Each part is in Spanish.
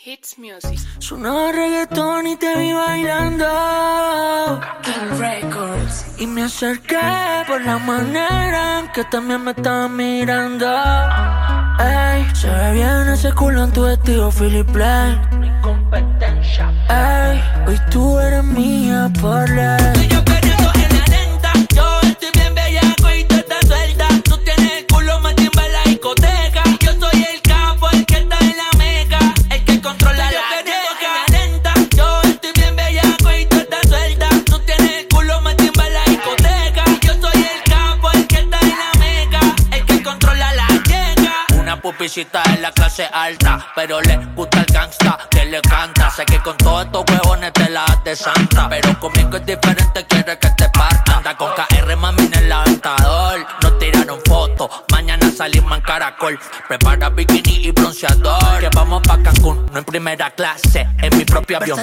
Hits Music. Sonaba reggaetón y te vi bailando King Records. y me acerqué por la manera en que también me estabas mirando. Ey, se ve bien ese culo en tu vestido Philip Plain. Mi competencia. Ey, hoy tú eres mía por ley. Tú y yo perdiendo en la lenta. Yo estoy bien bellaco y tú estás suelta. Tú tienes el culo más timba en la discoteca. Yo soy el capo, el que está en la meca, el que controla la lenta. Yo estoy bien bellaco y tú estás suelta. Tú tienes el culo más timba en la discoteca. Yo soy el capo, el que está en la meca, el que controla la yeca. Una pupicita en la clase alta, pero le gusta el gangsta que le canta. Sé que con todos estos huevones te la das de santa, pero conmigo es diferente, quiere que te parta. Anda con KR, mami, en el aventador. Nos tiraron fotos, mañana salimos en caracol. Prepara bikini y bronceador, que vamos pa' Cancún, no en primera clase, en mi propio avión.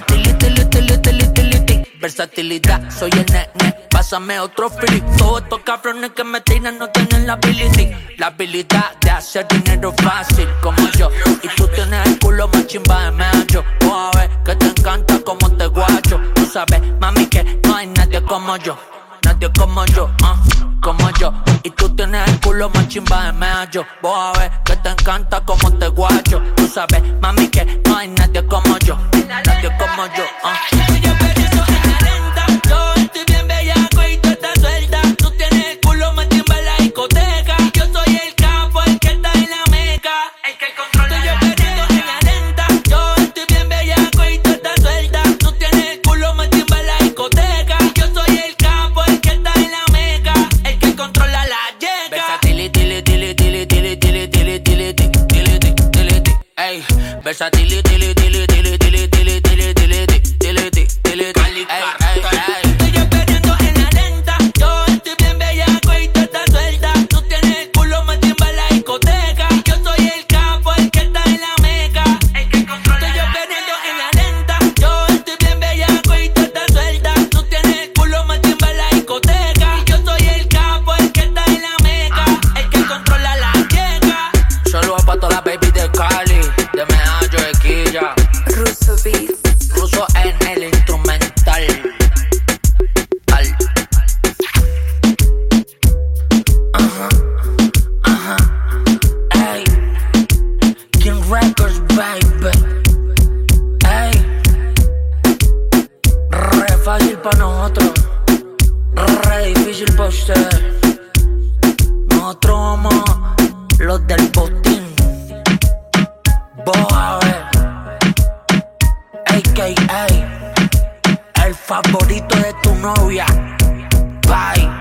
Versatilidad, soy el nene, pásame otro free. Todos estos cabrones que me tiran no tienen la habilidad de hacer dinero fácil como yo. Y tú tienes el culo más chimba de medio. Vos a ver que te encanta como te guacho. Tú sabes, mami, que no hay nadie como yo. Nadie como yo, como yo. Y tú tienes el culo más chimba de medio. Vos a ver que te encanta como te guacho. Tú sabes, mami, que no hay nadie como yo. Nadie como yo, Yo perdiendo en la lenta. Yo estoy bien bellaco y tú estás suelta. Tú tienes el culo más timba en la discoteca. Yo soy el capo, el que está en la meca, el que controla la lenta. Yo perdiendo en la lenta. Yo estoy bien bellaco y tú estás suelta. Tú tienes el culo más timba en la discoteca. Yo soy el capo, el que está en la meca, el que controla la yeca. versatility. Ey, versatility. Estoy yo perdiendo en la lenta. Yo estoy bien bellaco y tú estás suelta. Tú tienes el culo más timba en la discoteca. Yo soy el capo, el que está en la meca, el que controla. Estoy yo perdiendo en la lenta. Yo estoy bien bellaco y tú estás suelta. Tú tienes el culo más timba en la discoteca. Yo soy el capo, el que está en la meca, el que controla la yeca. Saludos pa' todas las baby de Cali, de Medallo, de Quilla. Russo Beats. Ruso en el instrumental. Ey, King Records, baby. Ey, re fácil pa' nosotros, re difícil pa' ustedes. Nosotros somos los del botín. Vos a ver, a.k.a. el favorito de tu novia. Bye.